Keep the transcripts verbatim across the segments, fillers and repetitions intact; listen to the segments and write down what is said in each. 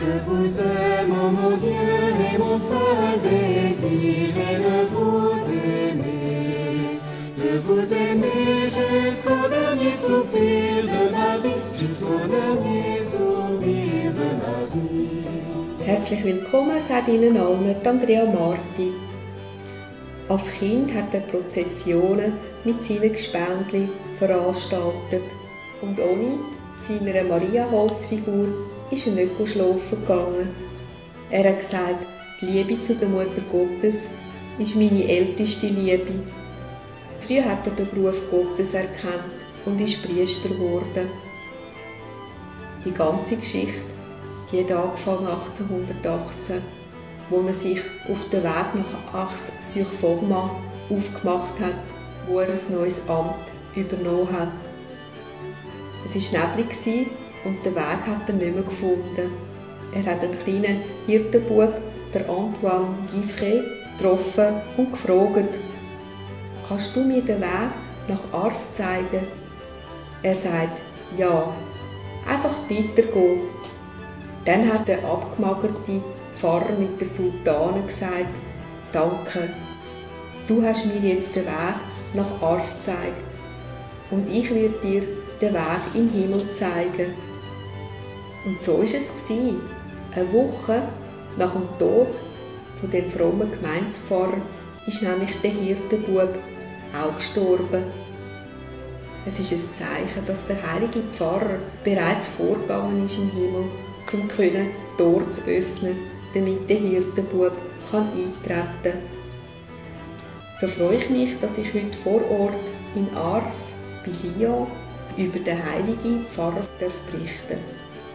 Je vous aime, ô mon Dieu, et mon seul désir est de vous aimer. De vous aimer jusqu'au dernier soupir de ma vie, jusqu'au dernier soupir de ma vie. Herzlich willkommen, sagt Ihnen allen Andrea Marti. Als Kind hat er Prozessionen mit seinen Gespendli veranstaltet und ohne seiner Maria-Holzfigur ist er nicht schlafen gegangen. Er hat gesagt, die Liebe zu der Mutter Gottes ist meine älteste Liebe. Früher hat er den Ruf Gottes erkannt und ist Priester geworden. Die ganze Geschichte die hat angefangen achtzehnhundertachtzehn, wo er sich auf den Weg nach Ars-sur-Format aufgemacht hat, wo er ein neues Amt übernommen hat. Es war neblig und den Weg hat er nicht mehr gefunden. Er hat einen kleinen Hirtenbub, der Antoine Giffret, getroffen und gefragt: «Kannst du mir den Weg nach Ars zeigen?» Er sagt: «Ja, einfach weitergehen.» Dann hat der abgemagerte Pfarrer mit der Sultane gesagt: «Danke, du hast mir jetzt den Weg nach Ars gezeigt und ich werde dir den Weg in den Himmel zeigen.» Und so war es. Eine Woche nach dem Tod von dem frommen Gemeindepfarrer ist nämlich der Hirtenbub auch gestorben. Es ist ein Zeichen, dass der heilige Pfarrer bereits vorgegangen ist im Himmel, um die Tore zu öffnen, damit der Hirtenbub eintreten kann. So freue ich mich, dass ich heute vor Ort in Ars, bei Lyon, über den heiligen Pfarrer berichten darf.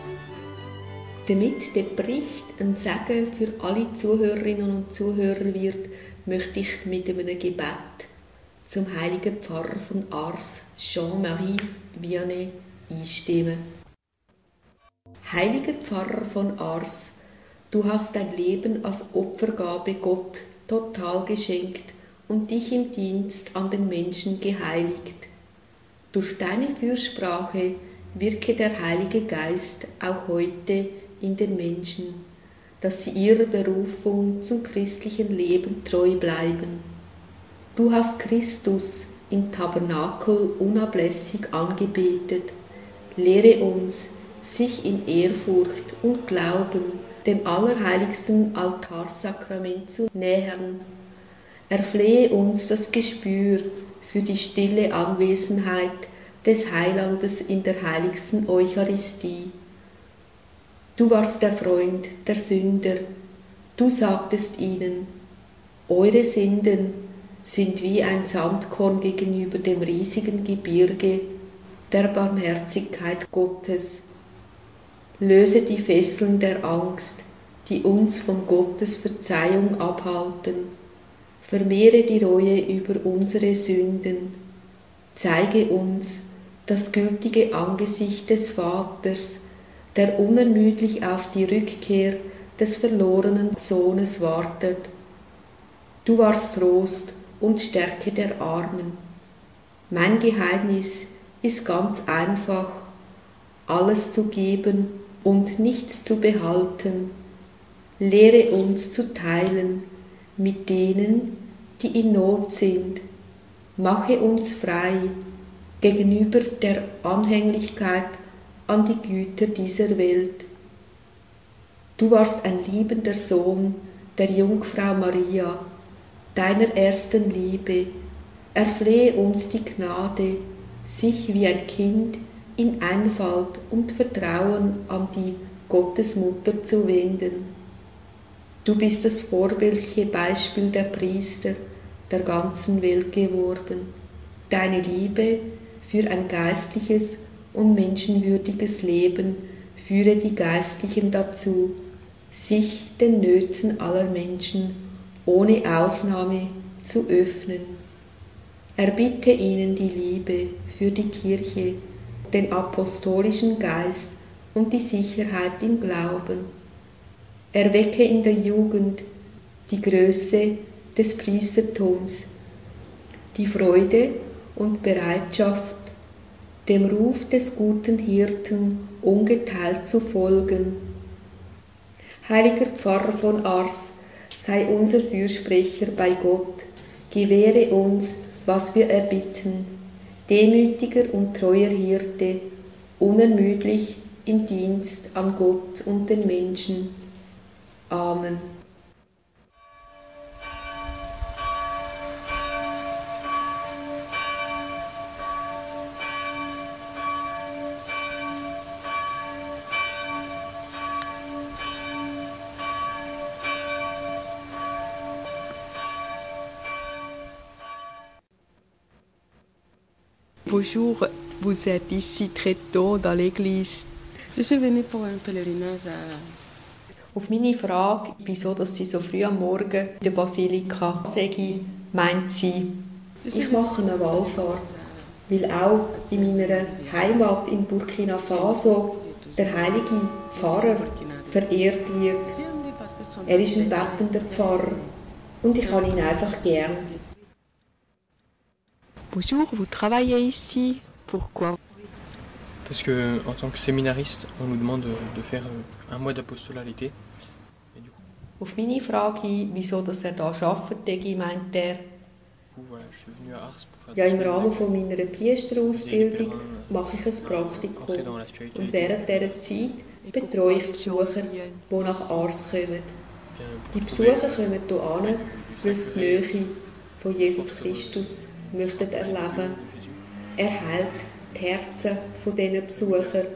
Damit der Bericht ein Segen für alle Zuhörerinnen und Zuhörer wird, möchte ich mit einem Gebet zum heiligen Pfarrer von Ars, Jean-Marie Vianney, einstimmen. Heiliger Pfarrer von Ars, du hast dein Leben als Opfergabe Gott total geschenkt und dich im Dienst an den Menschen geheiligt. Durch deine Fürsprache wirke der Heilige Geist auch heute in den Menschen, dass sie ihrer Berufung zum christlichen Leben treu bleiben. Du hast Christus im Tabernakel unablässig angebetet. Lehre uns, sich in Ehrfurcht und Glauben dem allerheiligsten Altarsakrament zu nähern. Erflehe uns das Gespür für die stille Anwesenheit des Heilandes in der heiligsten Eucharistie. Du warst der Freund der Sünder. Du sagtest ihnen: Eure Sünden sind wie ein Sandkorn gegenüber dem riesigen Gebirge der Barmherzigkeit Gottes. Löse die Fesseln der Angst, die uns von Gottes Verzeihung abhalten. Vermehre die Reue über unsere Sünden. Zeige uns das gültige Angesicht des Vaters, der unermüdlich auf die Rückkehr des verlorenen Sohnes wartet. Du warst Trost und Stärke der Armen. Mein Geheimnis ist ganz einfach: alles zu geben und nichts zu behalten. Lehre uns zu teilen mit denen, die in Not sind. Mache uns frei gegenüber der Anhänglichkeit an die Güter dieser Welt. Du warst ein liebender Sohn der Jungfrau Maria, deiner ersten Liebe. Erflehe uns die Gnade, sich wie ein Kind in Einfalt und Vertrauen an die Gottesmutter zu wenden. Du bist das vorbildliche Beispiel der Priester der ganzen Welt geworden. Deine Liebe für ein geistliches und menschenwürdiges Leben führe die Geistlichen dazu, sich den Nöten aller Menschen ohne Ausnahme zu öffnen. Erbitte ihnen die Liebe für die Kirche, den apostolischen Geist und die Sicherheit im Glauben. Erwecke in der Jugend die Größe des Priestertums, die Freude und Bereitschaft, dem Ruf des guten Hirten ungeteilt zu folgen. Heiliger Pfarrer von Ars, sei unser Fürsprecher bei Gott, gewähre uns, was wir erbitten, demütiger und treuer Hirte, unermüdlich im Dienst an Gott und den Menschen. Amen. Bonjour, vous êtes ici très tôt dans l'église. Je suis venue pour un pèlerinage à... Auf meine Frage, wieso dass sie so früh am Morgen in der Basilika sei, meint sie, ich mache eine Wallfahrt, weil auch in meiner Heimat in Burkina Faso der heilige Pfarrer verehrt wird. Er ist ein bettender Pfarrer und ich habe ihn einfach gern. Bonjour, vous travaillez ici. Pourquoi? Parce que en tant que séminariste, on nous demande de, de faire un mois d'apostolat l'été. Auf meine Frage hin, wieso dass er hier arbeitet, meint er, ja, im Rahmen von meiner Priesterausbildung mache ich ein Praktikum und während dieser Zeit betreue ich Besucher, die nach Ars kommen. Die Besucher kommen hierher, weil sie die Nähe von Jesus Christus möchten erleben. Er heilt die Herzen von diesen Besuchern.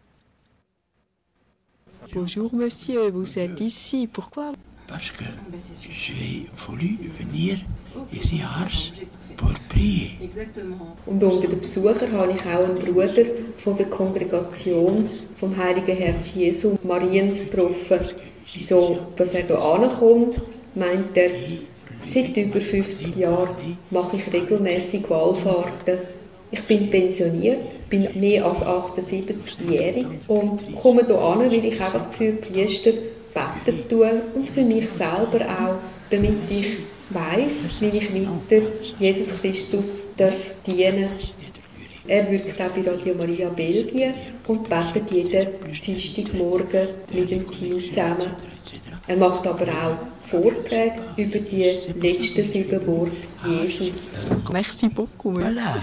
Bonjour monsieur, vous êtes ici. Pourquoi? Parce que j'ai voulu venir ici à Ars pour prier. Und unter den Besuchern habe ich auch einen Bruder von der Kongregation vom Heiligen Herz Jesu Mariens getroffen. Wieso, dass er hier ankommt, meint er, seit über fünfzig Jahren mache ich regelmäßig Wallfahrten. Ich bin pensioniert, bin mehr als achtundsiebzigjährig und komme hier an, weil ich einfach für Priester beten tue und für mich selber auch, damit ich weiss, wie ich weiter Jesus Christus darf dienen. Er wirkt auch bei Radio Maria Belgien und betet jeden Dienstagmorgen mit dem Team zusammen. Er macht aber auch Vorträge über die letzten sieben Worte Jesus. Merci beaucoup. Voilà.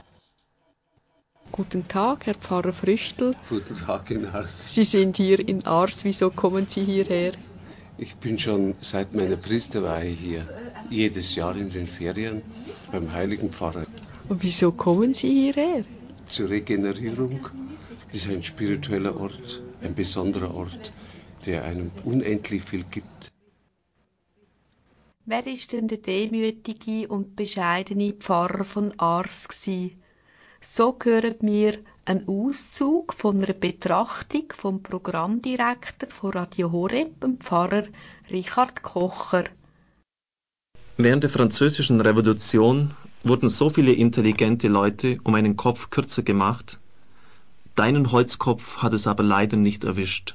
Guten Tag, Herr Pfarrer Früchtel. Guten Tag in Ars. Sie sind hier in Ars. Wieso kommen Sie hierher? Ich bin schon seit meiner Priesterweihe hier. Jedes Jahr in den Ferien beim Heiligen Pfarrer. Und wieso kommen Sie hierher? Zur Regenerierung. Das ist ein spiritueller Ort, ein besonderer Ort, der einem unendlich viel gibt. Wer war denn der demütige und bescheidene Pfarrer von Ars gsi? So hören wir einen Auszug von einer Betrachtung vom Programmdirektor von Radio Horeb, dem Pfarrer Richard Kocher. Während der Französischen Revolution wurden so viele intelligente Leute um einen Kopf kürzer gemacht. Deinen Holzkopf hat es aber leider nicht erwischt.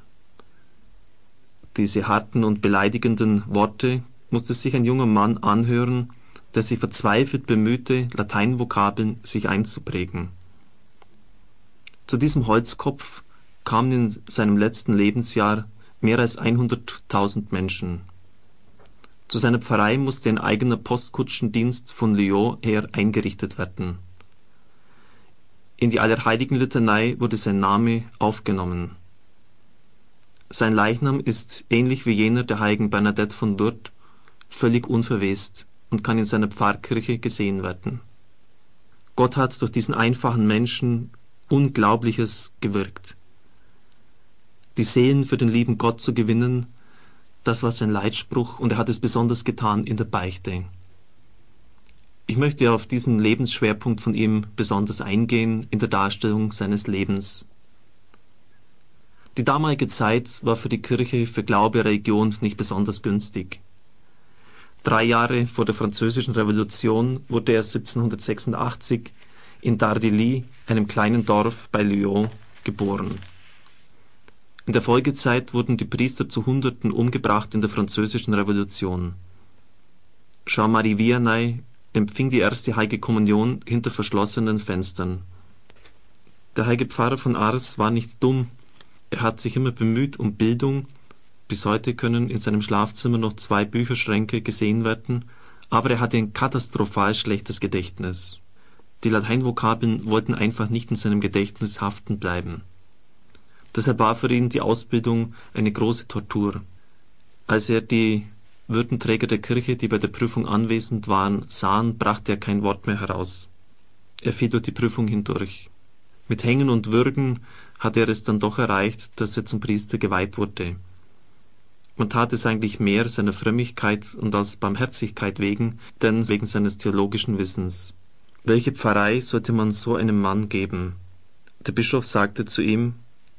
Diese harten und beleidigenden Worte musste sich ein junger Mann anhören, der sich verzweifelt bemühte, Lateinvokabeln sich einzuprägen. Zu diesem Holzkopf kamen in seinem letzten Lebensjahr mehr als hunderttausend Menschen. Zu seiner Pfarrei musste ein eigener Postkutschendienst von Lyon her eingerichtet werden. In die Allerheiligenlitanei wurde sein Name aufgenommen. Sein Leichnam ist, ähnlich wie jener der heiligen Bernadette von Lourdes, völlig unverwest und kann in seiner Pfarrkirche gesehen werden. Gott hat durch diesen einfachen Menschen Unglaubliches gewirkt. Die Seelen für den lieben Gott zu gewinnen, das war sein Leitspruch und er hat es besonders getan in der Beichte. Ich möchte auf diesen Lebensschwerpunkt von ihm besonders eingehen in der Darstellung seines Lebens. Die damalige Zeit war für die Kirche für Glaube, Religion nicht besonders günstig. Drei Jahre vor der Französischen Revolution wurde er siebzehnhundertsechsundachtzig in Dardilly, einem kleinen Dorf bei Lyon, geboren. In der Folgezeit wurden die Priester zu Hunderten umgebracht in der Französischen Revolution. Jean-Marie Vianney empfing die erste Heilige Kommunion hinter verschlossenen Fenstern. Der heilige Pfarrer von Ars war nicht dumm. Er hat sich immer bemüht um Bildung Bis heute können in seinem Schlafzimmer noch zwei Bücherschränke gesehen werden, aber er hatte ein katastrophal schlechtes Gedächtnis. Die Lateinvokabeln wollten einfach nicht in seinem Gedächtnis haften bleiben. Deshalb war für ihn die Ausbildung eine große Tortur. Als er die Würdenträger der Kirche, die bei der Prüfung anwesend waren, sahen, brachte er kein Wort mehr heraus. Er fiel durch die Prüfung hindurch. Mit Hängen und Würgen hatte er es dann doch erreicht, dass er zum Priester geweiht wurde. Man tat es eigentlich mehr seiner Frömmigkeit und aus Barmherzigkeit wegen, denn wegen seines theologischen Wissens. Welche Pfarrei sollte man so einem Mann geben? Der Bischof sagte zu ihm: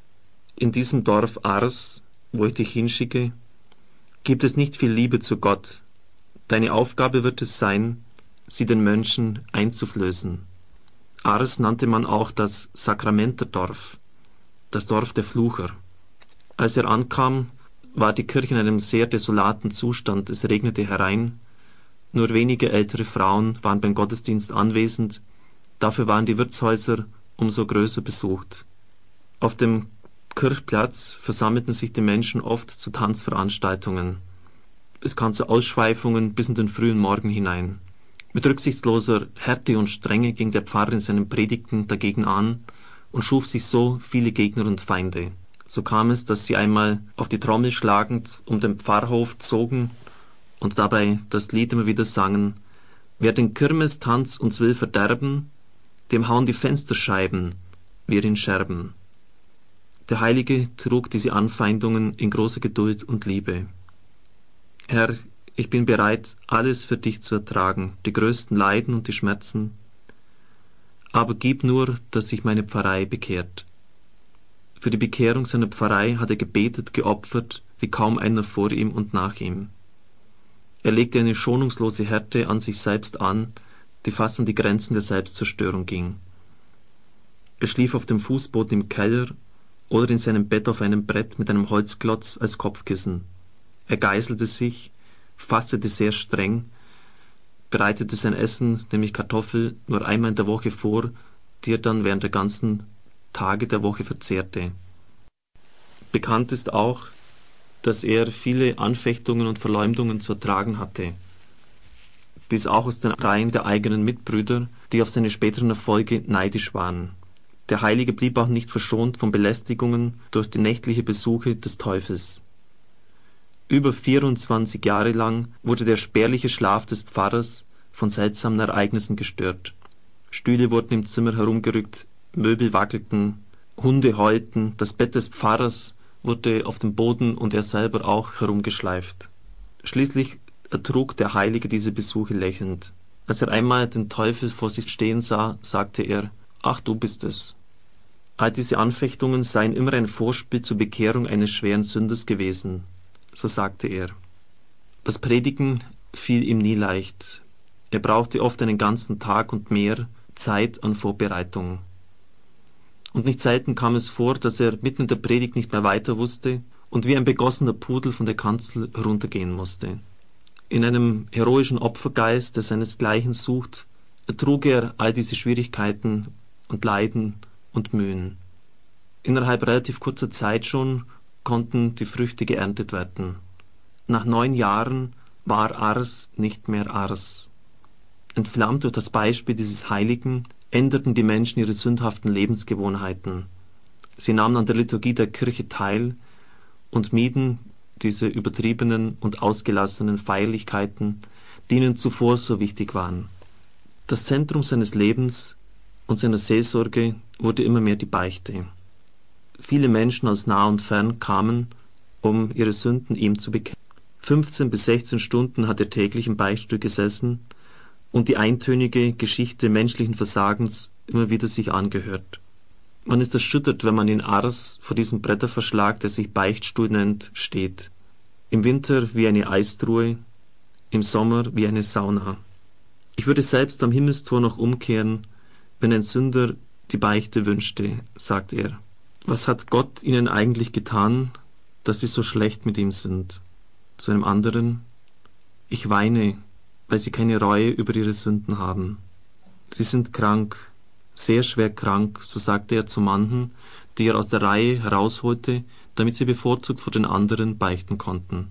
In diesem Dorf Ars, wo ich dich hinschicke, gibt es nicht viel Liebe zu Gott. Deine Aufgabe wird es sein, sie den Mönchen einzuflößen. Ars nannte man auch das Sakramenterdorf, das Dorf der Flucher. Als er ankam, war die Kirche in einem sehr desolaten Zustand. Es regnete herein. Nur wenige ältere Frauen waren beim Gottesdienst anwesend. Dafür waren die Wirtshäuser umso größer besucht. Auf dem Kirchplatz versammelten sich die Menschen oft zu Tanzveranstaltungen. Es kam zu Ausschweifungen bis in den frühen Morgen hinein. Mit rücksichtsloser Härte und Strenge ging der Pfarrer in seinen Predigten dagegen an und schuf sich so viele Gegner und Feinde. So kam es, dass sie einmal auf die Trommel schlagend um den Pfarrhof zogen und dabei das Lied immer wieder sangen: Wer den Kirmestanz uns will verderben, dem hauen die Fensterscheiben, wir in Scherben. Der Heilige trug diese Anfeindungen in großer Geduld und Liebe. Herr, ich bin bereit, alles für dich zu ertragen, die größten Leiden und die Schmerzen, aber gib nur, dass sich meine Pfarrei bekehrt. Für die Bekehrung seiner Pfarrei hat er gebetet, geopfert, wie kaum einer vor ihm und nach ihm. Er legte eine schonungslose Härte an sich selbst an, die fast an die Grenzen der Selbstzerstörung ging. Er schlief auf dem Fußboden im Keller oder in seinem Bett auf einem Brett mit einem Holzklotz als Kopfkissen. Er geißelte sich, fastete sehr streng, bereitete sein Essen, nämlich Kartoffel, nur einmal in der Woche vor, die er dann während der ganzen Tage der Woche verzehrte. Bekannt ist auch, dass er viele Anfechtungen und Verleumdungen zu ertragen hatte. Dies auch aus den Reihen der eigenen Mitbrüder, die auf seine späteren Erfolge neidisch waren. Der Heilige blieb auch nicht verschont von Belästigungen durch die nächtliche Besuche des Teufels. Über vierundzwanzig Jahre lang wurde der spärliche Schlaf des Pfarrers von seltsamen Ereignissen gestört. Stühle wurden im Zimmer herumgerückt, Möbel wackelten, Hunde heulten, das Bett des Pfarrers wurde auf dem Boden und er selber auch herumgeschleift. Schließlich ertrug der Heilige diese Besuche lächelnd. Als er einmal den Teufel vor sich stehen sah, sagte er: »Ach, du bist es.« All diese Anfechtungen seien immer ein Vorspiel zur Bekehrung eines schweren Sünders gewesen. So sagte er. Das Predigen fiel ihm nie leicht. Er brauchte oft einen ganzen Tag und mehr Zeit an Vorbereitung. Und nicht selten kam es vor, dass er mitten in der Predigt nicht mehr weiter wusste und wie ein begossener Pudel von der Kanzel heruntergehen musste. In einem heroischen Opfergeist, der seinesgleichen sucht, ertrug er all diese Schwierigkeiten und Leiden und Mühen. Innerhalb relativ kurzer Zeit schon konnten die Früchte geerntet werden. Nach neun Jahren war Ars nicht mehr Ars. Entflammt durch das Beispiel dieses Heiligen änderten die Menschen ihre sündhaften Lebensgewohnheiten. Sie nahmen an der Liturgie der Kirche teil und mieden diese übertriebenen und ausgelassenen Feierlichkeiten, die ihnen zuvor so wichtig waren. Das Zentrum seines Lebens und seiner Seelsorge wurde immer mehr die Beichte. Viele Menschen aus nah und fern kamen, um ihre Sünden ihm zu bekennen. fünfzehn bis sechzehn Stunden hat er täglich im Beichtstuhl gesessen und die eintönige Geschichte menschlichen Versagens immer wieder sich angehört. Man ist erschüttert, wenn man in Ars vor diesem Bretterverschlag, der sich Beichtstuhl nennt, steht. Im Winter wie eine Eistruhe, im Sommer wie eine Sauna. Ich würde selbst am Himmelstor noch umkehren, wenn ein Sünder die Beichte wünschte, sagt er. Was hat Gott ihnen eigentlich getan, dass sie so schlecht mit ihm sind? Zu einem anderen: Ich weine, weil sie keine Reue über ihre Sünden haben. Sie sind krank, sehr schwer krank, so sagte er zu manchen, die er aus der Reihe herausholte, damit sie bevorzugt vor den anderen beichten konnten.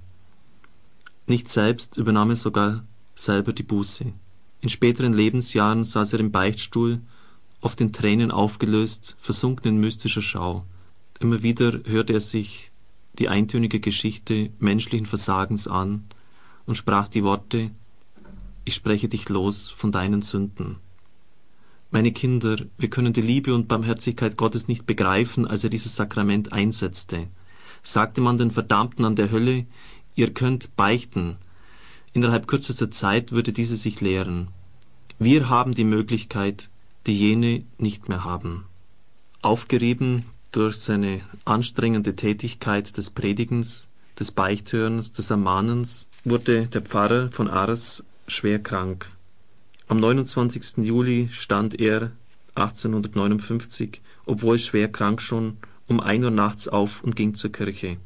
Nicht selbst übernahm er sogar selber die Buße. In späteren Lebensjahren saß er im Beichtstuhl, oft in Tränen aufgelöst, versunken in mystischer Schau. Immer wieder hörte er sich die eintönige Geschichte menschlichen Versagens an und sprach die Worte: Ich spreche dich los von deinen Sünden. Meine Kinder, wir können die Liebe und Barmherzigkeit Gottes nicht begreifen, als er dieses Sakrament einsetzte. Sagte man den Verdammten an der Hölle, ihr könnt beichten, innerhalb kürzester Zeit würde diese sich leeren. Wir haben die Möglichkeit, die jene nicht mehr haben. Aufgerieben durch seine anstrengende Tätigkeit des Predigens, des Beichthörens, des Ermahnens, wurde der Pfarrer von Ars schwer krank. Am neunundzwanzigsten Juli stand er achtzehnhundertneunundfünfzig, obwohl schwer krank schon, um ein Uhr nachts auf und ging zur Kirche.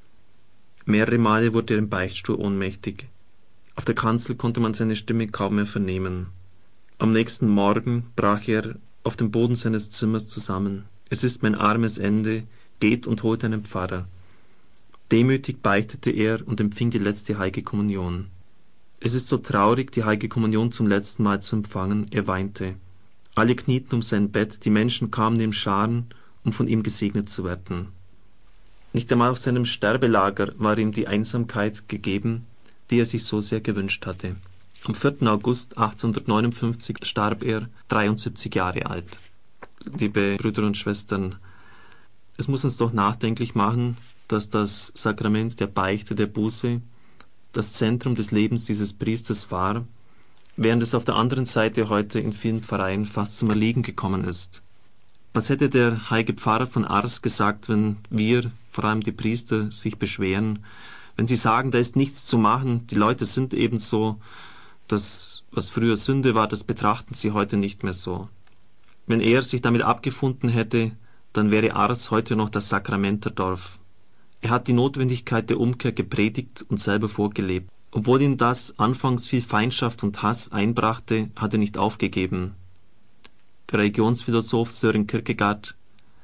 Mehrere Male wurde er im Beichtstuhl ohnmächtig. Auf der Kanzel konnte man seine Stimme kaum mehr vernehmen. Am nächsten Morgen brach er auf dem Boden seines Zimmers zusammen. Es ist mein armes Ende, geht und holt einen Pfarrer. Demütig beichtete er und empfing die letzte Heilige Kommunion. Es ist so traurig, die Heilige Kommunion zum letzten Mal zu empfangen, er weinte. Alle knieten um sein Bett, die Menschen kamen in Scharen, um von ihm gesegnet zu werden. Nicht einmal auf seinem Sterbelager war ihm die Einsamkeit gegeben, die er sich so sehr gewünscht hatte. Am vierten August achtzehnhundertneunundfünfzig starb er, dreiundsiebzig Jahre alt. Liebe Brüder und Schwestern, es muss uns doch nachdenklich machen, dass das Sakrament der Beichte, der Buße, das Zentrum des Lebens dieses Priesters war, während es auf der anderen Seite heute in vielen Pfarreien fast zum Erliegen gekommen ist. Was hätte der heilige Pfarrer von Ars gesagt, wenn wir, vor allem die Priester, sich beschweren, wenn sie sagen, da ist nichts zu machen, die Leute sind eben so, das, was früher Sünde war, das betrachten sie heute nicht mehr so. Wenn er sich damit abgefunden hätte, dann wäre Ars heute noch das Sakramenterdorf. Er hat die Notwendigkeit der Umkehr gepredigt und selber vorgelebt. Obwohl ihm das anfangs viel Feindschaft und Hass einbrachte, hat er nicht aufgegeben. Der Religionsphilosoph Søren Kierkegaard: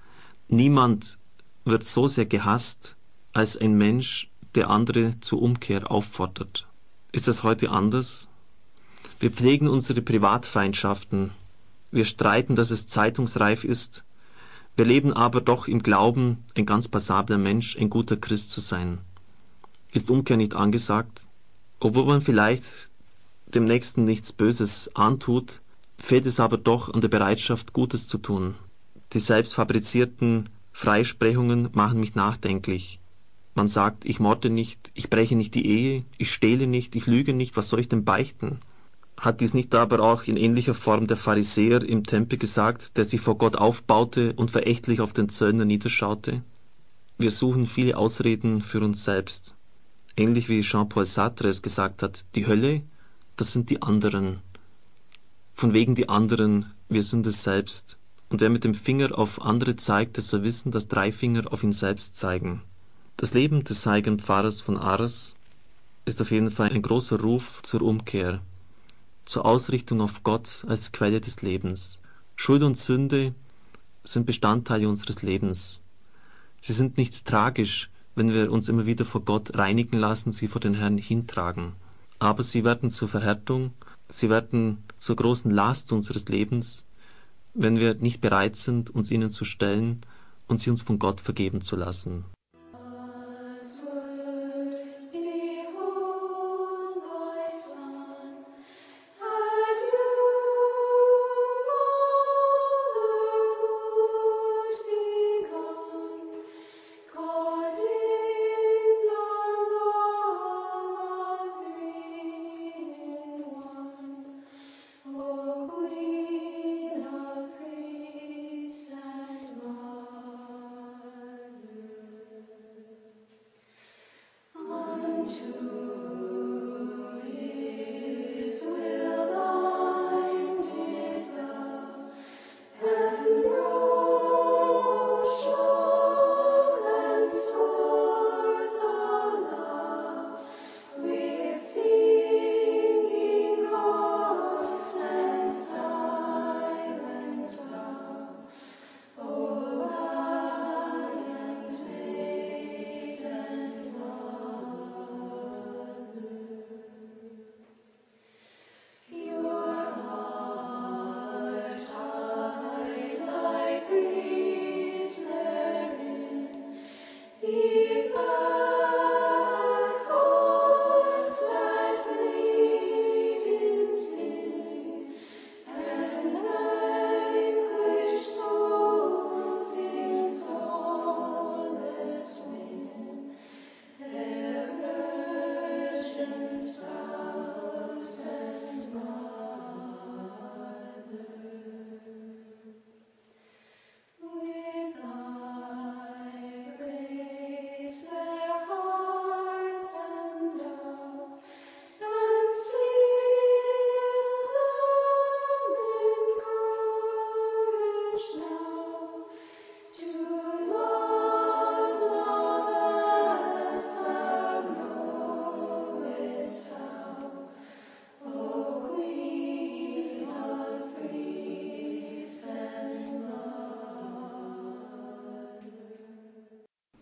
Niemand wird so sehr gehasst als ein Mensch, der andere zur Umkehr auffordert. Ist das heute anders? Wir pflegen unsere Privatfeindschaften. Wir streiten, dass es zeitungsreif ist. Wir leben aber doch im Glauben, ein ganz passabler Mensch, ein guter Christ zu sein. Ist Umkehr nicht angesagt? Obwohl man vielleicht dem Nächsten nichts Böses antut, fehlt es aber doch an der Bereitschaft, Gutes zu tun. Die selbstfabrizierten Freisprechungen machen mich nachdenklich. Man sagt, ich morde nicht, ich breche nicht die Ehe, ich stehle nicht, ich lüge nicht, was soll ich denn beichten? Hat dies nicht aber auch in ähnlicher Form der Pharisäer im Tempel gesagt, der sich vor Gott aufbaute und verächtlich auf den Zöllner niederschaute? Wir suchen viele Ausreden für uns selbst. Ähnlich wie Jean-Paul Sartre es gesagt hat, die Hölle, das sind die anderen. Von wegen die anderen, wir sind es selbst. Und wer mit dem Finger auf andere zeigt, der soll wissen, dass drei Finger auf ihn selbst zeigen. Das Leben des heiligen Pfarrers von Ars ist auf jeden Fall ein großer Ruf zur Umkehr, zur Ausrichtung auf Gott als Quelle des Lebens. Schuld und Sünde sind Bestandteile unseres Lebens. Sie sind nicht tragisch, wenn wir uns immer wieder vor Gott reinigen lassen, sie vor den Herrn hintragen. Aber sie werden zur Verhärtung, sie werden zur großen Last unseres Lebens, wenn wir nicht bereit sind, uns ihnen zu stellen und sie uns von Gott vergeben zu lassen.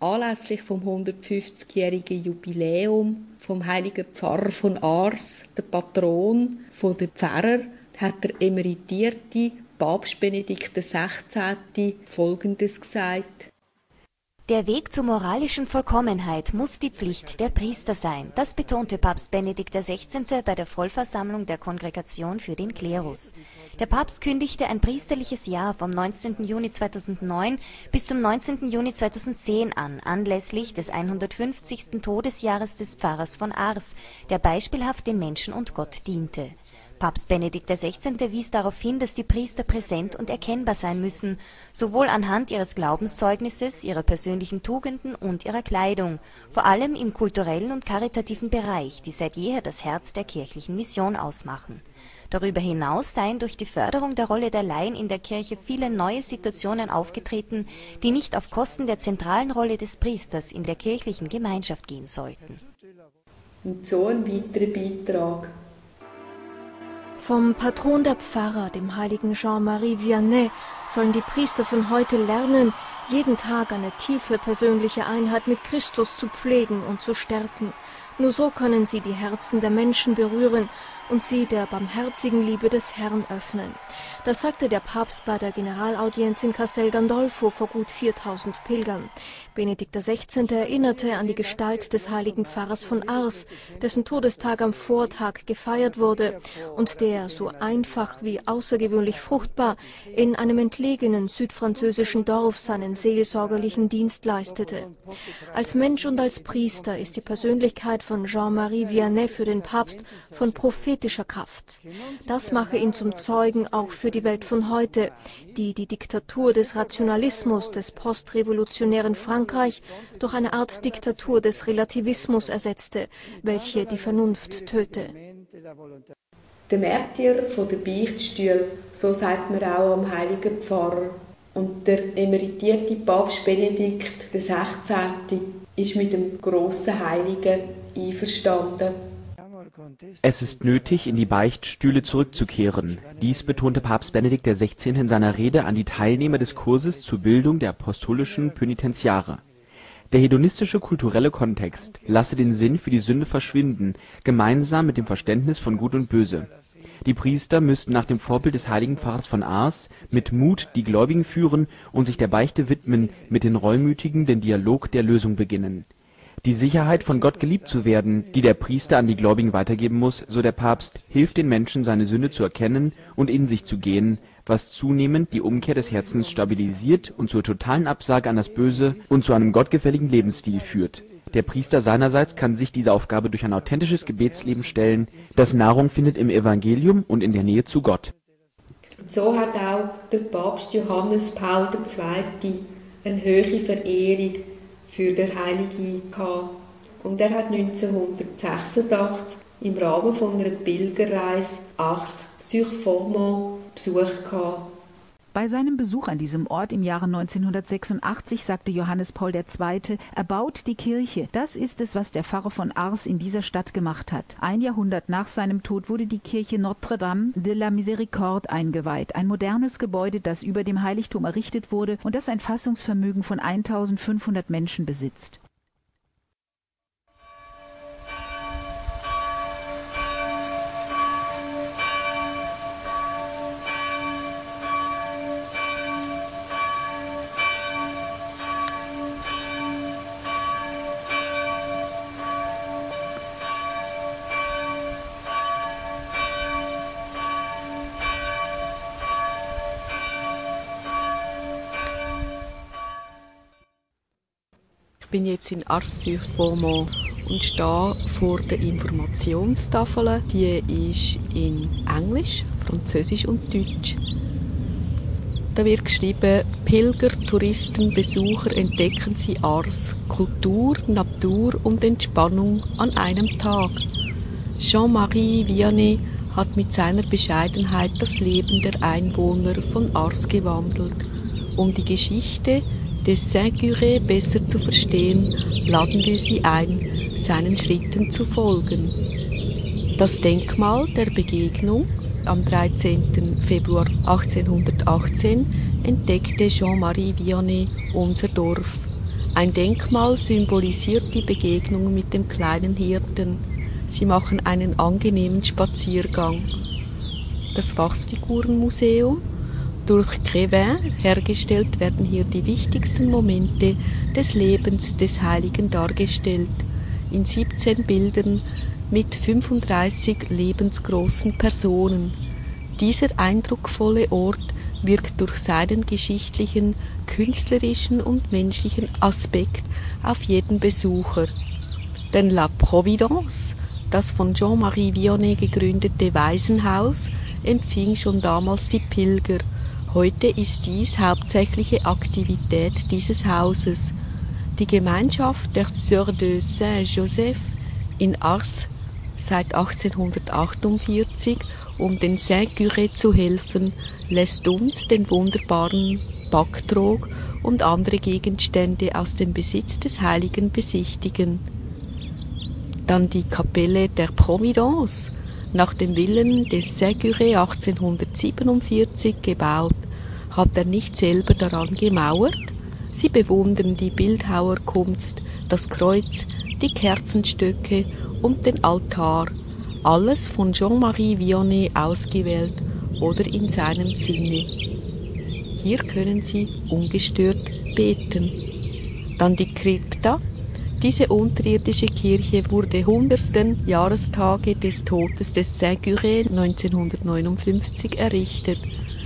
Anlässlich vom hundertfünfzigjährigen Jubiläum vom heiligen Pfarrer von Ars, der Patron der Pfarrer, hat der emeritierte Papst Benedikt der Sechzehnte Folgendes gesagt: Der Weg zur moralischen Vollkommenheit muss die Pflicht der Priester sein. Das betonte Papst Benedikt der Sechzehnte bei der Vollversammlung der Kongregation für den Klerus. Der Papst kündigte ein priesterliches Jahr vom neunzehnten Juni zweitausendneun bis zum neunzehnten Juni zweitausendzehn an, anlässlich des hundertfünfzigsten Todesjahres des Pfarrers von Ars, der beispielhaft den Menschen und Gott diente. Papst Benedikt der Sechzehnte wies darauf hin, dass die Priester präsent und erkennbar sein müssen, sowohl anhand ihres Glaubenszeugnisses, ihrer persönlichen Tugenden und ihrer Kleidung, vor allem im kulturellen und karitativen Bereich, die seit jeher das Herz der kirchlichen Mission ausmachen. Darüber hinaus seien durch die Förderung der Rolle der Laien in der Kirche viele neue Situationen aufgetreten, die nicht auf Kosten der zentralen Rolle des Priesters in der kirchlichen Gemeinschaft gehen sollten. Und so ein weiterer Beitrag. Vom Patron der Pfarrer, dem heiligen Jean-Marie Vianney, sollen die Priester von heute lernen, jeden Tag eine tiefe persönliche Einheit mit Christus zu pflegen und zu stärken. Nur so können sie die Herzen der Menschen berühren und sie der barmherzigen Liebe des Herrn öffnen. Das sagte der Papst bei der Generalaudienz in Castel Gandolfo vor gut viertausend Pilgern. Benedikt der Sechzehnte erinnerte an die Gestalt des heiligen Pfarrers von Ars, dessen Todestag am Vortag gefeiert wurde und der, so einfach wie außergewöhnlich fruchtbar, in einem entlegenen südfranzösischen Dorf seinen seelsorgerlichen Dienst leistete. Als Mensch und als Priester ist die Persönlichkeit von Jean-Marie Vianney für den Papst von prophetischer Kraft. Das mache ihn zum Zeugen auch für die Welt von heute, die die Diktatur des Rationalismus des postrevolutionären Frankreich durch eine Art Diktatur des Relativismus ersetzte, welche die Vernunft töte. Der Märtyrer von der Beichtstühle, so sagt man auch am heiligen Pfarrer. Und der emeritierte Papst Benedikt der Sechzehnte ist mit dem grossen Heiligen einverstanden. Es ist nötig, in die Beichtstühle zurückzukehren. Dies betonte Papst Benedikt der Sechzehnte in seiner Rede an die Teilnehmer des Kurses zur Bildung der apostolischen Pönitientiare. Der hedonistische kulturelle Kontext lasse den Sinn für die Sünde verschwinden, gemeinsam mit dem Verständnis von Gut und Böse. Die Priester müssten nach dem Vorbild des heiligen Pfarrers von Ars mit Mut die Gläubigen führen und sich der Beichte widmen, mit den Reumütigen den Dialog der Lösung beginnen. Die Sicherheit, von Gott geliebt zu werden, die der Priester an die Gläubigen weitergeben muss, so der Papst, hilft den Menschen, seine Sünde zu erkennen und in sich zu gehen, was zunehmend die Umkehr des Herzens stabilisiert und zur totalen Absage an das Böse und zu einem gottgefälligen Lebensstil führt. Der Priester seinerseits kann sich dieser Aufgabe durch ein authentisches Gebetsleben stellen, das Nahrung findet im Evangelium und in der Nähe zu Gott. So hat auch der Papst Johannes Paul der Zweite eine hohe Verehrung für den Heiligen gehabt. Und er hat neunzehnhundertsechsundachtzig im Rahmen von einer Pilgerreise Ars-sur-Formant besucht gehabt. Bei seinem Besuch an diesem Ort im Jahre neunzehnhundertsechsundachtzig sagte Johannes Paul der Zweite, er baut die Kirche. Das ist es, was der Pfarrer von Ars in dieser Stadt gemacht hat. Ein Jahrhundert nach seinem Tod wurde die Kirche Notre-Dame de la Miséricorde eingeweiht. Ein modernes Gebäude, das über dem Heiligtum errichtet wurde und das ein Fassungsvermögen von eintausendfünfhundert Menschen besitzt. Ich bin jetzt in Ars-sur-Formant und stehe vor der Informationstafel. Die ist in Englisch, Französisch und Deutsch. Da wird geschrieben: Pilger, Touristen, Besucher, entdecken Sie Ars, Kultur, Natur und Entspannung an einem Tag. Jean-Marie Vianney hat mit seiner Bescheidenheit das Leben der Einwohner von Ars gewandelt. Um die Geschichte des Saint-Curé besser zu verstehen, laden wir Sie ein, seinen Schritten zu folgen. Das Denkmal der Begegnung am dreizehnten Februar achtzehnhundertachtzehn entdeckte Jean-Marie Vianney unser Dorf. Ein Denkmal symbolisiert die Begegnung mit dem kleinen Hirten. Sie machen einen angenehmen Spaziergang. Das Wachsfigurenmuseum. Durch Crévin hergestellt werden hier die wichtigsten Momente des Lebens des Heiligen dargestellt, in siebzehn Bildern mit fünfunddreißig lebensgroßen Personen. Dieser eindrucksvolle Ort wirkt durch seinen geschichtlichen, künstlerischen und menschlichen Aspekt auf jeden Besucher. Denn La Providence, das von Jean-Marie Vianney gegründete Waisenhaus, empfing schon damals die Pilger. Heute ist dies hauptsächliche Aktivität dieses Hauses. Die Gemeinschaft der Sœurs de Saint-Joseph in Ars seit achtzehnhundertachtundvierzig, um den Saint-Curé zu helfen, lässt uns den wunderbaren Backtrog und andere Gegenstände aus dem Besitz des Heiligen besichtigen. Dann die Kapelle der Providence, nach dem Willen des Saint-Curé achtzehnhundertsiebenundvierzig gebaut. Hat er nicht selber daran gemauert? Sie bewundern die Bildhauerkunst, das Kreuz, die Kerzenstöcke und den Altar, alles von Jean-Marie Vianney ausgewählt oder in seinem Sinne. Hier können Sie ungestört beten. Dann die Krypta. Diese unterirdische Kirche wurde hundertsten Jahrestage des Todes des Saint-Curé neunzehnhundertneunundfünfzig errichtet.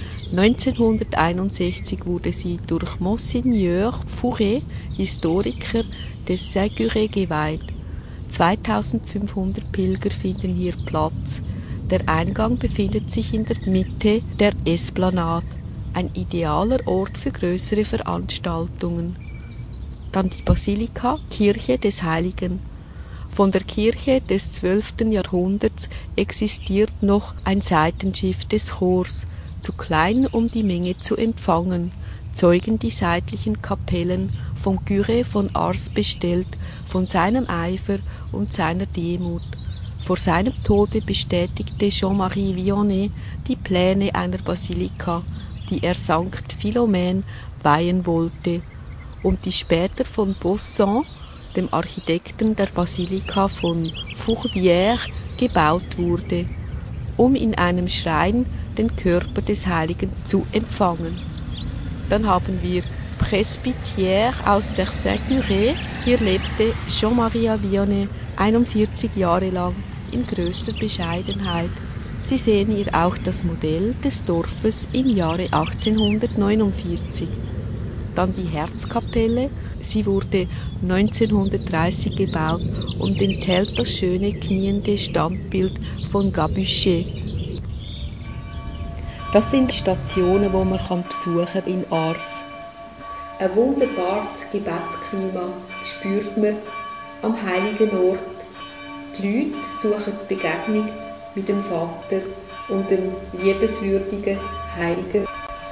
neunzehnhunderteinundsechzig wurde sie durch Monseigneur Fouret, Historiker des Saint-Curé, geweiht. zweitausendfünfhundert Pilger finden hier Platz. Der Eingang befindet sich in der Mitte der Esplanade, ein idealer Ort für größere Veranstaltungen. Dann die Basilika, Kirche des Heiligen. Von der Kirche des zwölften Jahrhunderts existiert noch ein Seitenschiff des Chors, zu klein, um die Menge zu empfangen, zeugen die seitlichen Kapellen vom Curé von Ars bestellt, von seinem Eifer und seiner Demut. Vor seinem Tode bestätigte Jean-Marie Vianney die Pläne einer Basilika, die er Sankt Philomän weihen wollte, und die später von Bossan, dem Architekten der Basilika von Fourvière, gebaut wurde, um in einem Schrein den Körper des Heiligen zu empfangen. Dann haben wir Presbytère aus der Saint-Curé. Hier lebte Jean-Marie Vianney einundvierzig Jahre lang in größter Bescheidenheit. Sie sehen hier auch das Modell des Dorfes im Jahre achtzehnhundertneunundvierzig. Dann die Herzkapelle. Sie wurde neunzehnhundertdreißig gebaut und enthält das schöne kniende Standbild von Gabuchet. Das sind Stationen, die man besuchen kann in Ars. Ein wunderbares Gebetsklima spürt man am heiligen Ort. Die Leute suchen die Begegnung mit dem Vater und dem liebenswürdigen Heiligen.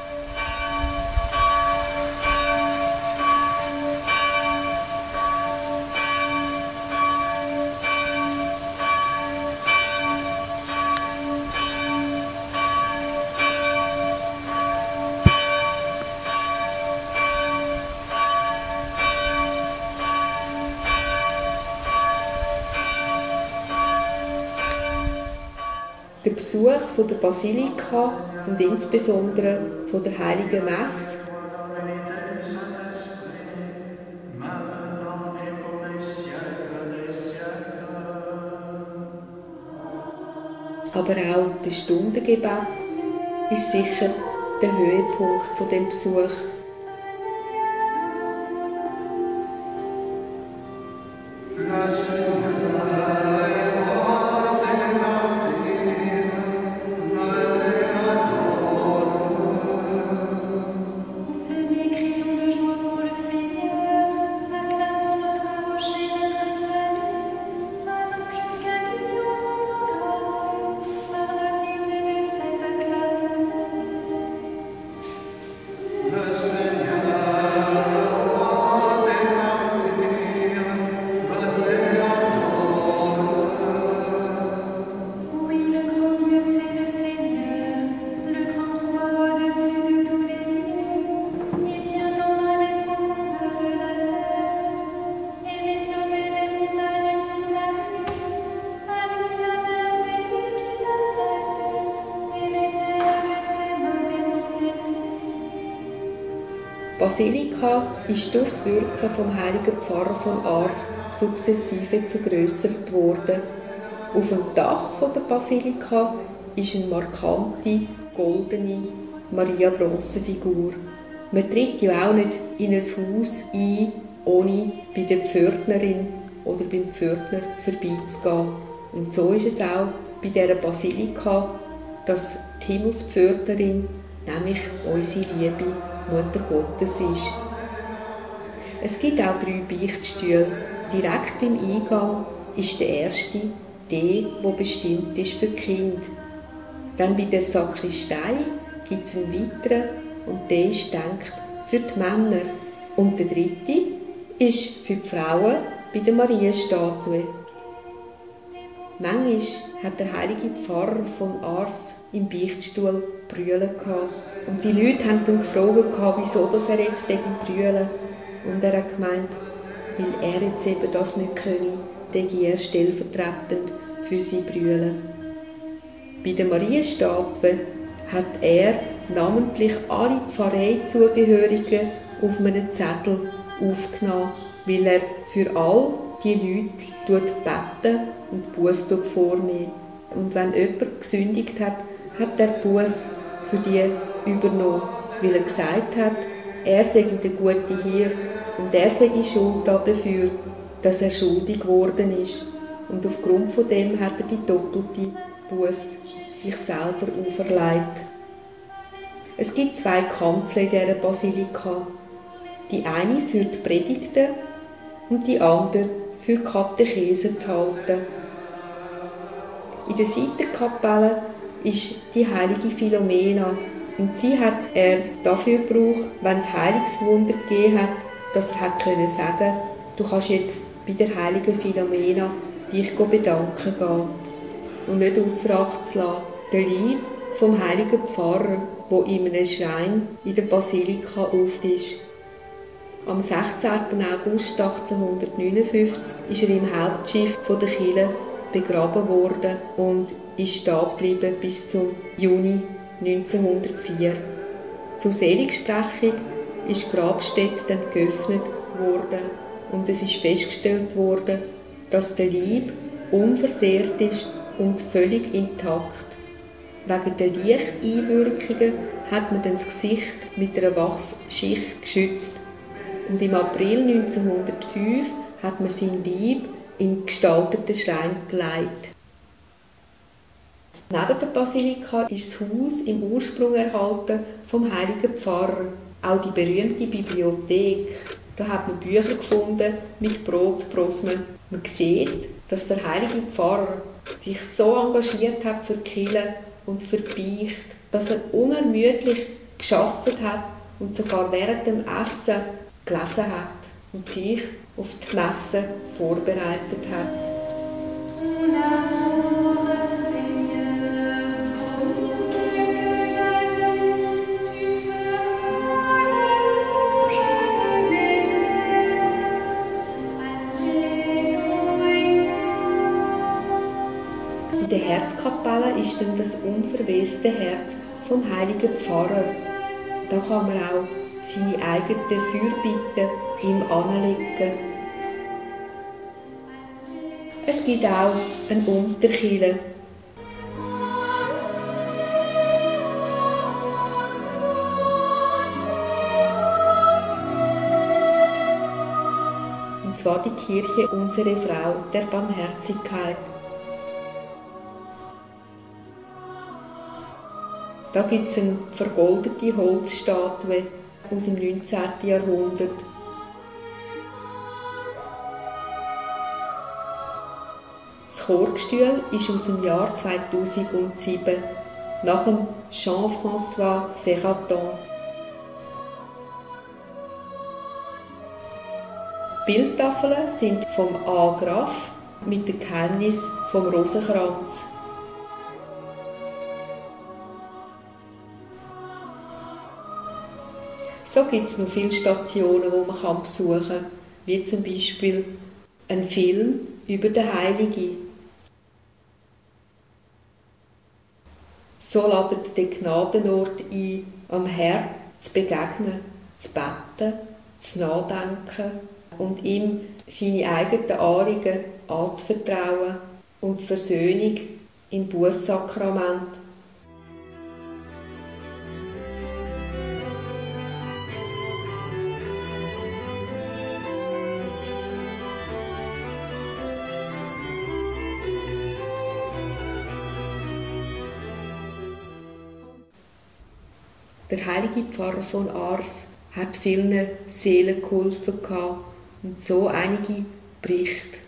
Der Besuch von der Basilika und insbesondere von der Heiligen Messe aber auch das Stundengebet ist sicher der Höhepunkt von dem Besuch. Seigneur, Basilika ist durch das Wirken vom heiligen Pfarrer von Ars sukzessive vergrössert worden. Auf dem Dach der Basilika ist eine markante, goldene Maria-Bronzefigur. Man tritt ja auch nicht in ein Haus ein, ohne bei der Pförtnerin oder beim Pförtner vorbeizugehen. Und so ist es auch bei dieser Basilika, dass die Himmelspförtnerin, nämlich unsere liebe Mutter Gottes ist. Es gibt auch drei Beichtstühle. Direkt beim Eingang ist der erste, der, der bestimmt ist für die Kinder. Dann bei der Sakristei gibt es einen weiteren und der ist gedacht für die Männer. Und der dritte ist für die Frauen bei der Marienstatue. Manchmal hat der heilige Pfarrer von Ars im Beichtstuhl brüllen gehabt. Und die Leute haben dann gefragt, wieso dass er jetzt brüllen. Und er hat gemeint, weil er jetzt eben das nicht könne, dann er stellvertretend für sie brüllen. Bei der Marienstatue hat er namentlich alle Pfarreizugehörigen auf einem Zettel aufgenommen, weil er für all die Leute beten und Buß vornehmen. Und wenn jemand gesündigt hat, hat er Buß für die übernommen, weil er gesagt hat, er sei der gute Hirt und er sei schuld dafür, dass er schuldig geworden ist. Und aufgrund von dem hat er die doppelte Buß sich selber auferlegt. Es gibt zwei Kanzeln in dieser Basilika. Die eine für die Predigten und die andere für Katechesen zu halten. In der Seitenkapelle ist die heilige Philomena und sie hat er dafür gebraucht, wenn es Heilungswunder gegeben hat, dass er hat können sagen, du kannst jetzt bei der heiligen Philomena dich bedanken gehen und nicht ausser Acht zu lassen. Der Leib vom heiligen Pfarrer, der in einem Schrein in der Basilika oft ist. Am sechzehnten August achtzehnhundertneunundfünfzig ist er im Hauptschiff der Kirche begraben worden und ist stehen geblieben bis zum Juni neunzehnhundertvier. Zur Seligsprechung ist die Grabstätte dann geöffnet worden und es ist festgestellt worden, dass der Leib unversehrt ist und völlig intakt. Wegen der Lichteinwirkungen hat man dann das Gesicht mit einer Wachsschicht geschützt. Und im April neunzehnhundertfünf hat man sein Leib in gestalteten Schrein gelegt. Neben der Basilika ist das Haus im Ursprung erhalten vom heiligen Pfarrer. Auch die berühmte Bibliothek. Da hat man Bücher gefunden mit Brotprosmen. Man sieht, dass der heilige Pfarrer sich so engagiert hat für die Kirche und für die Beicht, dass er unermüdlich gearbeitet hat und sogar während dem Essen gelesen hat und sich auf die Messe vorbereitet hat. In der Herzkapelle ist dann das unverweste Herz vom heiligen Pfarrer. Da kann man auch seine eigenen Fürbitten ihm anlegen. Es gibt auch eine Unterkirche. Und zwar die Kirche Unsere Frau der Barmherzigkeit. Da gibt es eine vergoldete Holzstatue aus dem neunzehnten Jahrhundert. Das Chorgestühl ist aus dem Jahr zweitausendsieben, nach dem Jean-François Ferraton. Die Bildtafeln sind vom A. Graf mit dem Geheimnis vom Rosenkranz. So gibt es noch viele Stationen, die man besuchen kann, wie zum Beispiel ein Film über den Heiligen. So ladet der Gnadenort ein, am Herrn zu begegnen. zu beten, zu nachdenken und ihm seine eigenen Anliegen anzuvertrauen und die Versöhnung im Bußsakrament. Der heilige Pfarrer von Ars hat vielen Seelen geholfen und so einige berichtet.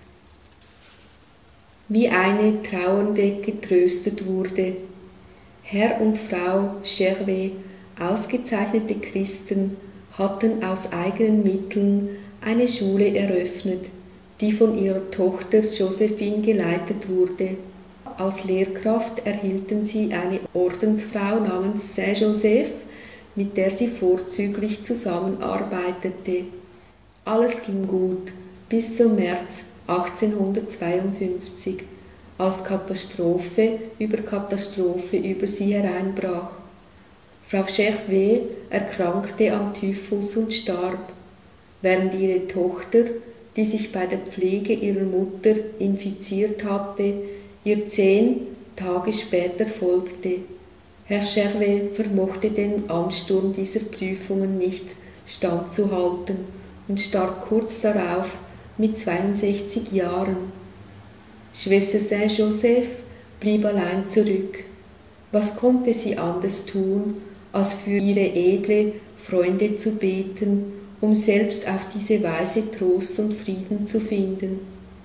Wie eine Trauernde getröstet wurde. Herr und Frau Gervais, ausgezeichnete Christen, hatten aus eigenen Mitteln eine Schule eröffnet, die von ihrer Tochter Josephine geleitet wurde. Als Lehrkraft erhielten sie eine Ordensfrau namens Saint-Joseph, mit der sie vorzüglich zusammenarbeitete. Alles ging gut bis zum März achtzehnhundertzweiundfünfzig, als Katastrophe über Katastrophe über sie hereinbrach. Frau Gervais erkrankte an Typhus und starb, während ihre Tochter, die sich bei der Pflege ihrer Mutter infiziert hatte, ihr zehn Tage später folgte. Herr Gervais vermochte den Ansturm dieser Prüfungen nicht standzuhalten und starb kurz darauf mit zweiundsechzig Jahren. Schwester Saint-Joseph blieb allein zurück. Was konnte sie anders tun, als für ihre edle Freunde zu beten, um selbst auf diese Weise Trost und Frieden zu finden?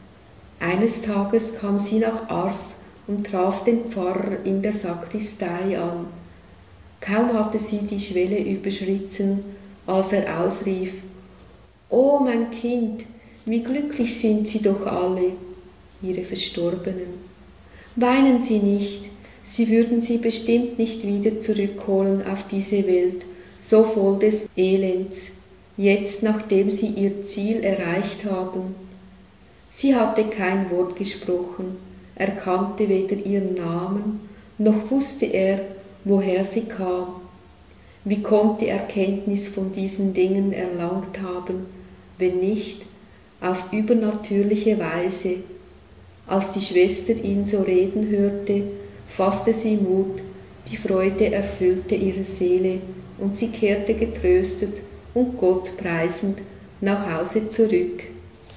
Eines Tages kam sie nach Ars und traf den Pfarrer in der Sakristei an. Kaum hatte sie die Schwelle überschritten, als er ausrief: »Oh, mein Kind, wie glücklich sind Sie doch alle, Ihre Verstorbenen. Weinen Sie nicht, Sie würden sie bestimmt nicht wieder zurückholen auf diese Welt, so voll des Elends, jetzt nachdem Sie Ihr Ziel erreicht haben.« Sie hatte kein Wort gesprochen, er kannte weder ihren Namen, noch wusste er, woher sie kam. Wie konnte er Kenntnis von diesen Dingen erlangt haben, wenn nicht auf übernatürliche Weise? Als die Schwester ihn so reden hörte, fasste sie Mut, die Freude erfüllte ihre Seele und sie kehrte getröstet und Gott preisend nach Hause zurück.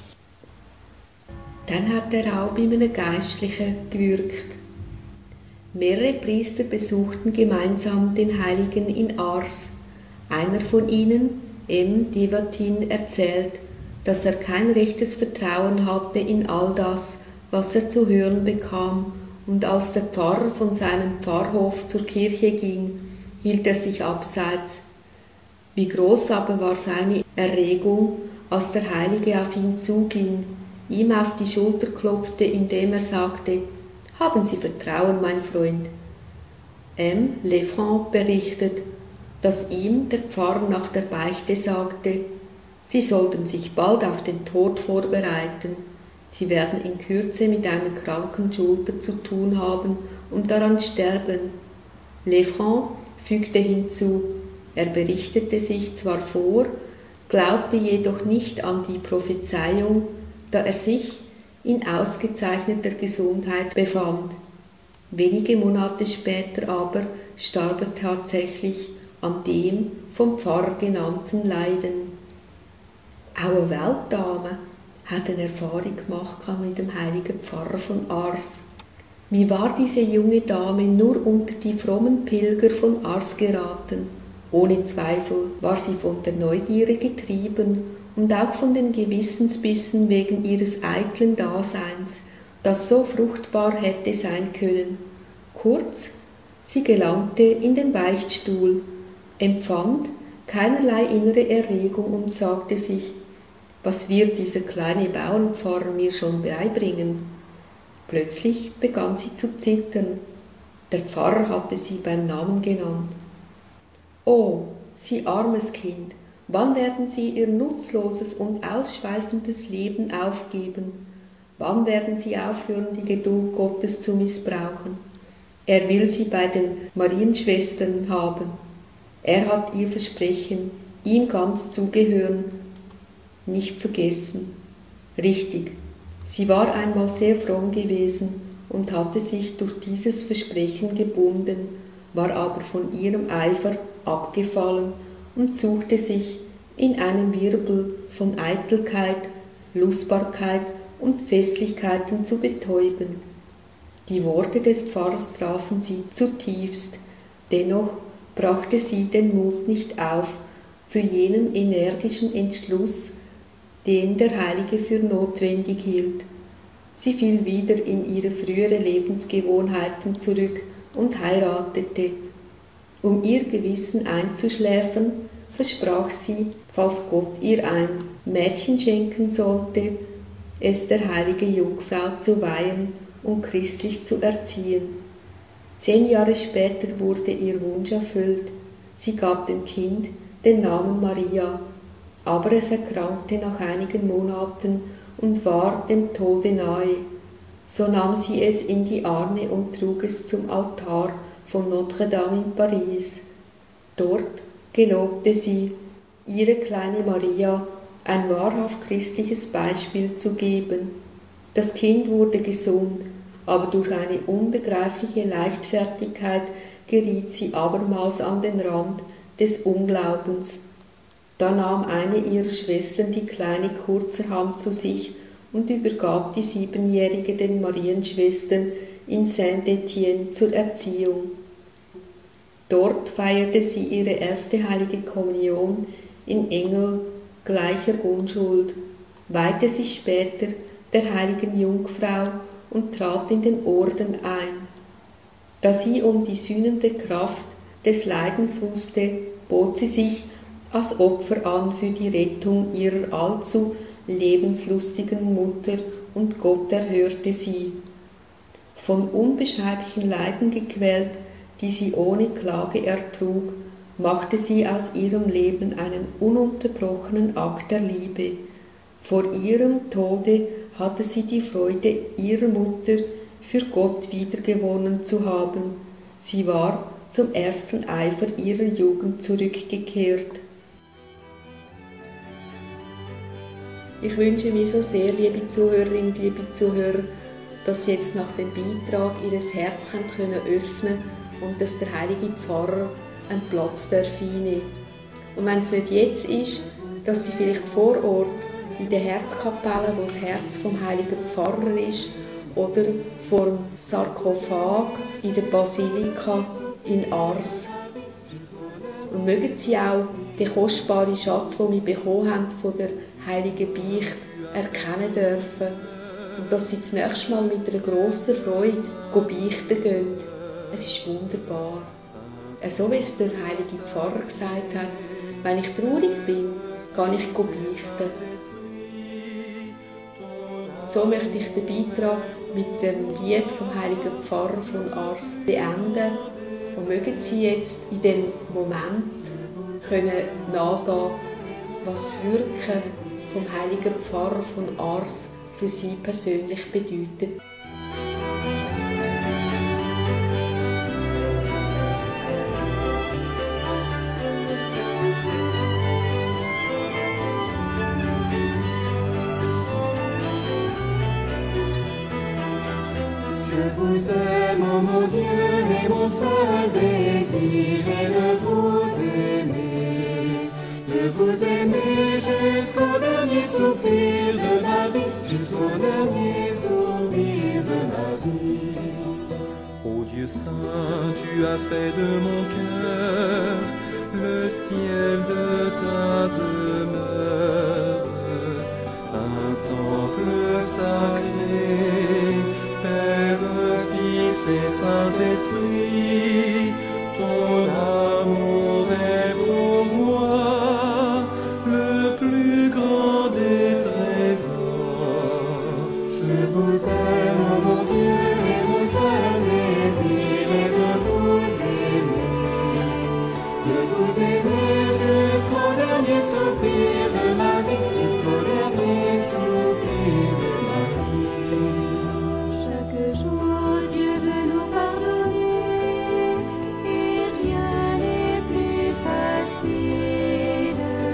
Dann hat der Raub in einem Geistlichen gewirkt. Mehrere Priester besuchten gemeinsam den Heiligen in Ars. Einer von ihnen, M. Devatin, erzählt, dass er kein rechtes Vertrauen hatte in all das, was er zu hören bekam, und als der Pfarrer von seinem Pfarrhof zur Kirche ging, hielt er sich abseits. Wie groß aber war seine Erregung, als der Heilige auf ihn zuging, ihm auf die Schulter klopfte, indem er sagte: »Haben Sie Vertrauen, mein Freund.« M. Lefranc berichtet, dass ihm der Pfarrer nach der Beichte sagte, sie sollten sich bald auf den Tod vorbereiten. Sie werden in Kürze mit einer kranken Schulter zu tun haben und daran sterben. Lefranc fügte hinzu, er berichtete sich zwar vor, glaubte jedoch nicht an die Prophezeiung, da er sich in ausgezeichneter Gesundheit befand. Wenige Monate später aber starb er tatsächlich an dem vom Pfarrer genannten Leiden. Auch eine Weltdame hat eine Erfahrung gemacht mit dem heiligen Pfarrer von Ars. Wie war diese junge Dame nur unter die frommen Pilger von Ars geraten? Ohne Zweifel war sie von der Neugierde getrieben und auch von den Gewissensbissen wegen ihres eitlen Daseins, das so fruchtbar hätte sein können. Kurz, sie gelangte in den Beichtstuhl, empfand keinerlei innere Erregung und sagte sich: »Was wird dieser kleine Bauernpfarrer mir schon beibringen?« Plötzlich begann sie zu zittern. Der Pfarrer hatte sie beim Namen genannt. »Oh, Sie armes Kind, wann werden Sie Ihr nutzloses und ausschweifendes Leben aufgeben? Wann werden Sie aufhören, die Geduld Gottes zu missbrauchen? Er will Sie bei den Marienschwestern haben. Er hat Ihr Versprechen, ihm ganz zugehören, nicht vergessen. Richtig, sie war einmal sehr fromm gewesen und hatte sich durch dieses Versprechen gebunden, war aber von ihrem Eifer abgefallen und suchte sich in einem Wirbel von Eitelkeit, Lustbarkeit und Festlichkeiten zu betäuben. Die Worte des Pfarrers trafen sie zutiefst, dennoch brachte sie den Mut nicht auf zu jenem energischen Entschluss, den der Heilige für notwendig hielt. Sie fiel wieder in ihre frühere Lebensgewohnheiten zurück und heiratete. Um ihr Gewissen einzuschläfern, versprach sie, falls Gott ihr ein Mädchen schenken sollte, es der heiligen Jungfrau zu weihen und christlich zu erziehen. Zehn Jahre später wurde ihr Wunsch erfüllt. Sie gab dem Kind den Namen Maria, aber es erkrankte nach einigen Monaten und war dem Tode nahe. So nahm sie es in die Arme und trug es zum Altar von Notre Dame in Paris. Dort gelobte sie, ihre kleine Maria ein wahrhaft christliches Beispiel zu geben. Das Kind wurde gesund, aber durch eine unbegreifliche Leichtfertigkeit geriet sie abermals an den Rand des Unglaubens. Da nahm eine ihrer Schwestern die Kleine kurzerhand zu sich und übergab die Siebenjährige den Marienschwestern in Saint-Étienne zur Erziehung. Dort feierte sie ihre erste heilige Kommunion in engelgleicher Unschuld, weihte sich später der heiligen Jungfrau und trat in den Orden ein. Da sie um die sühnende Kraft des Leidens wusste, bot sie sich als Opfer an für die Rettung ihrer allzu lebenslustigen Mutter, und Gott erhörte sie. Von unbeschreiblichen Leiden gequält, die sie ohne Klage ertrug, machte sie aus ihrem Leben einen ununterbrochenen Akt der Liebe. Vor ihrem Tode hatte sie die Freude ihrer Mutter für Gott wiedergewonnen zu haben. Sie war zum ersten Eifer ihrer Jugend zurückgekehrt. Ich wünsche mir so sehr, liebe Zuhörerinnen, liebe Zuhörer, dass Sie jetzt nach dem Beitrag Ihr Herz können öffnen und dass der heilige Pfarrer einen Platz einnehmen darf. Und wenn es nicht jetzt ist, dass Sie vielleicht vor Ort in der Herzkapelle, wo das Herz vom heiligen Pfarrer ist, oder vor dem Sarkophag in der Basilika in Ars. Und mögen Sie auch den kostbaren Schatz, den wir bekommen haben von der heiligen Beichte, erkennen dürfen. Und dass Sie das nächste Mal mit einer grossen Freude beichten gehen. Es ist wunderbar. So wie es der heilige Pfarrer gesagt hat, wenn ich traurig bin, gehe ich beichten. So möchte ich den Beitrag mit dem Lied vom heiligen Pfarrer von Ars beenden. Und mögen Sie jetzt in dem Moment können nachgehen, was das Wirken vom heiligen Pfarrer von Ars für Sie persönlich bedeutet. Je vous aime, oh mon Dieu, et mon seul désir est de vous aimer, de vous aimer jusqu'au dernier soupir de ma vie, jusqu'au dernier soupir de ma vie. Ô Dieu saint, tu as fait de mon cœur le ciel de ta demeure, un temple sacré, Père, Fils et Saint-Esprit, ton amour est pour moi le plus grand des trésors. Je vous aime, oh mon Dieu, et mon seul désir est de vous aimer, de vous aimer jusqu'au dernier soupir de ma vie, jusqu'au dernier soupir de ma vie. Chaque jour, Dieu veut nous pardonner, et rien n'est plus facile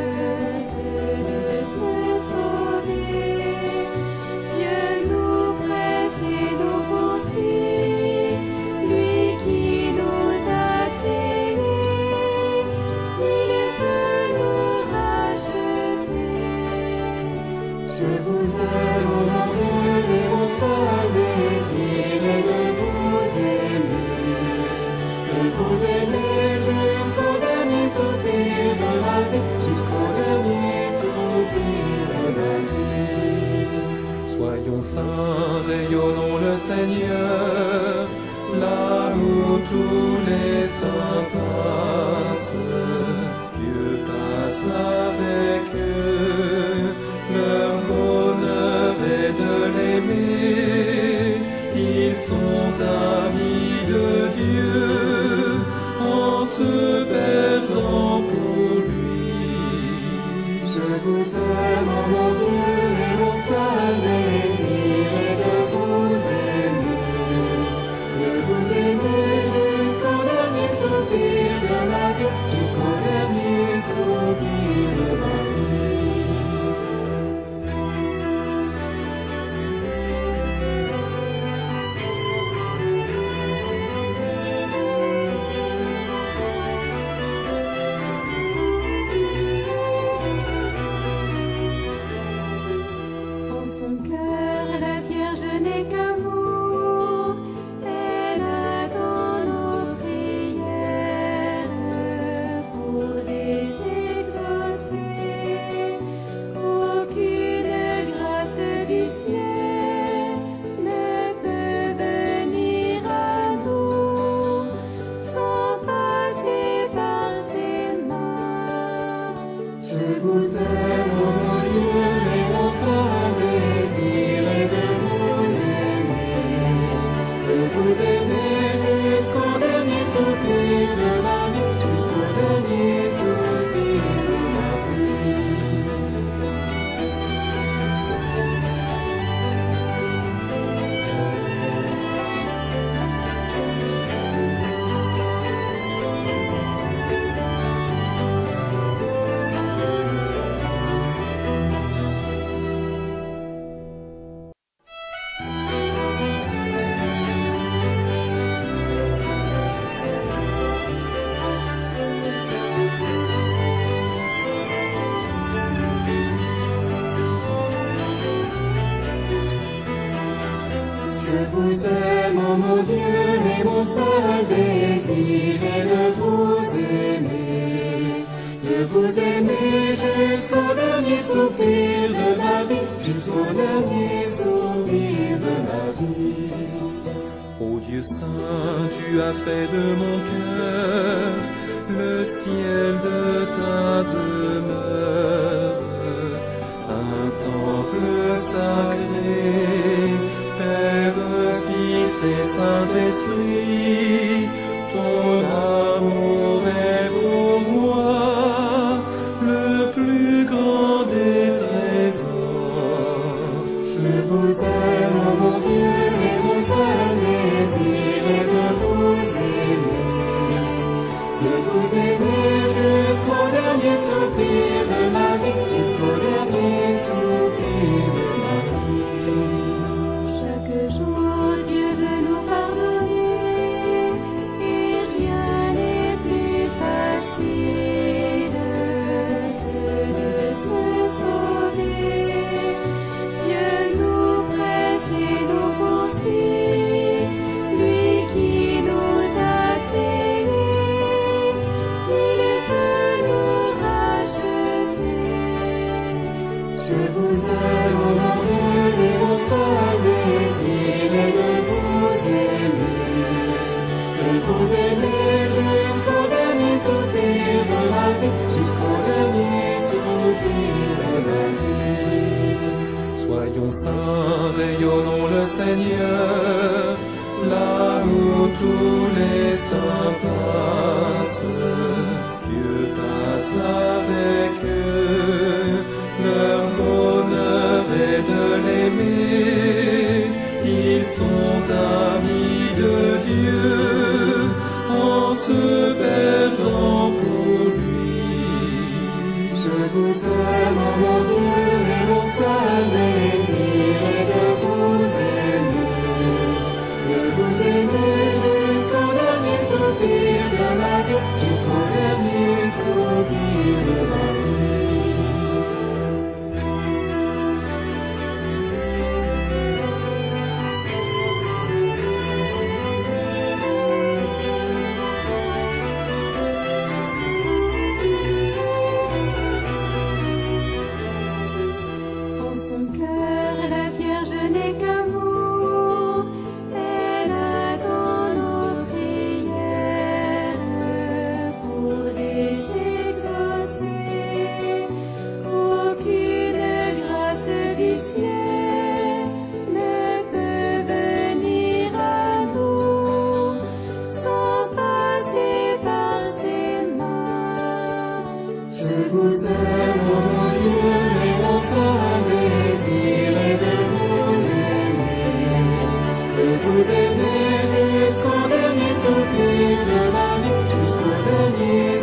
Soyons saints, rayonnons le Seigneur, là où tous les saints passent. Dieu passe avec eux, leur bonheur est de l'aimer. Ils sont amis de Dieu, en se perdant pour lui. Je vous aime, mon Dieu, et mon seul désir est de vous aimer, de vous aimer jusqu'au dernier soupir de ma vie, jusqu'au dernier soupir de ma vie. En son cœur, la Vierge n'est qu'amour, elle attend nos prières pour les exaucer. Aucune grâce du ciel ne peut venir à nous sans passer par ses mains. Je vous aime, mon Dieu, et mon seul désir est de vous aimer, de vous aimer jusqu'au dernier soupir de ma vie, jusqu'au dernier soupir de ma vie. Je vous aime, mon Dieu, et mon seul désir est de vous aimer, de vous aimer jusqu'au dernier soupir de ma vie, jusqu'au dernier soupir de ma vie. Ô Dieu saint, tu as fait de mon cœur le ciel de ta demeure, un temple sacré, Père, Fils et Saint-Esprit, ton amour est pour moi le plus grand des trésors. Je vous aime, mon Dieu, et mon seul désir est de vous aimer, de vous aimer jusqu'au dernier soupir de ma vie, jusqu'au dernier soupir de ma vie. Chaque jour, Dieu veut nous pardonner, et rien n'est plus facile que de se sauver. Dieu nous presse et nous poursuit, lui qui nous a créés, il veut nous racheter. Je vous aime, mon Dieu, et mon seul désir est de vous aimer, de vous aimer jusqu'au dernier soupir de ma vie, jusqu'au dernier soupir de ma vie. Soyons saints, rayonnons le Seigneur, là où tous les saints passent. Dieu passe avec eux, leur bonheur est de l'aimer. Ils sont amis de Dieu, en se perdant pour lui. Je vous aime, mon Dieu, et mon seul désir est de vous aimer, de vous aimer jusqu'au dernier soupir de ma vie, jusqu'au dernier soupir de ma vie. En son cœur, la Vierge n'est vous aimer jusqu'au dernier soupir de ma vie, jusqu'au dernier